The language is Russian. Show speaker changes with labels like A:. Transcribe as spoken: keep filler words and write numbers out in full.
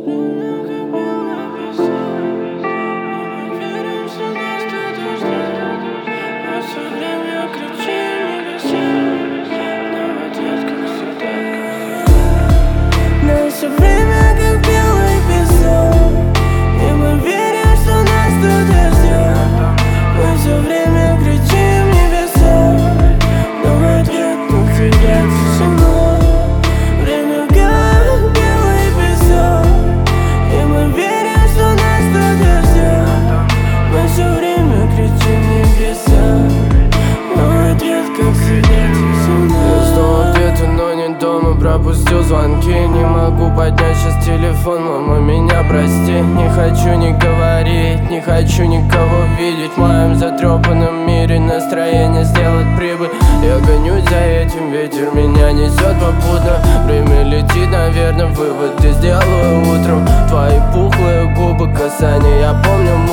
A: Все время как белый песок, и мы верим, что нас кто-то ждет. Мы все время кричим небеса, но в ответ, как всегда, тишина. Время как белый песок, и мы верим, что нас кто-то ждет. Мы все время кричим небеса, но в ответ, как всегда, тишина.
B: Я жду ответа, но не дома, пропустил звонки. Не могу поднять сейчас телефон, мама, меня прости. Не хочу ни говорить, не хочу никого видеть. В моем затрепанном мире настроение сделать прибыль. Я гонюсь за этим, ветер меня несет попутно. Время летит, наверное, выводы сделаю утром. Твои пухлые губы, касания, я помню